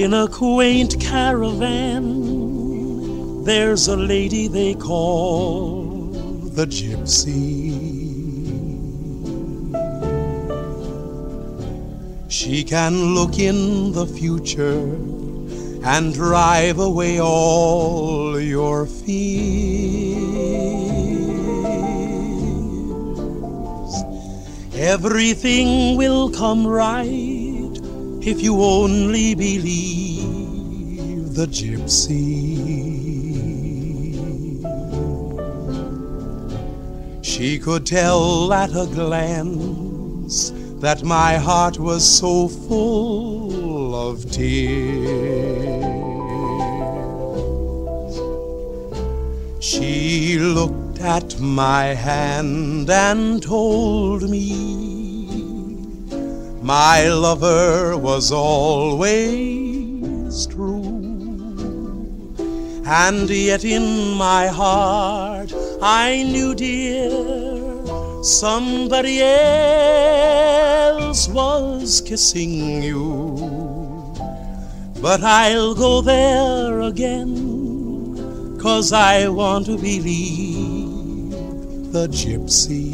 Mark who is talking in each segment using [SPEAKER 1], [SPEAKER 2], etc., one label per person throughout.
[SPEAKER 1] In a quaint caravan, there's a lady they call the gypsy. She can look in the future and drive away all your fears. Everything will come right if you only believe the gypsy. She could tell at a glance that my heart was so full of tears. She looked at my hand and told me my lover was always true. And yet in my heart I knew, dear, somebody else was kissing you. But I'll go there again, 'cause I want to believe the gypsy.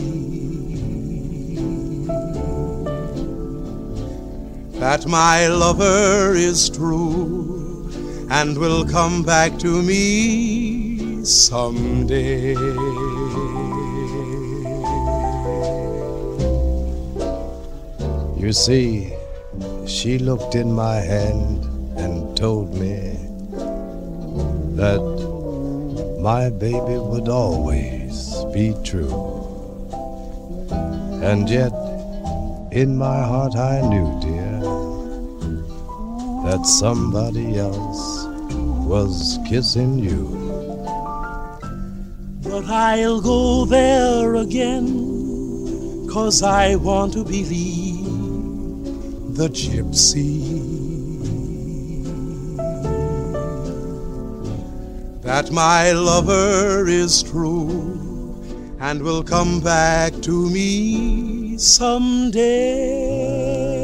[SPEAKER 1] That my lover is true and will come back to me someday.
[SPEAKER 2] You see, she looked in my hand and told me that my baby would always be true. And yet, in my heart I knew, dear, that somebody else was kissing you.
[SPEAKER 1] But I'll go there again, 'cause I want to believe the gypsy. That my lover is true and will come back to me someday.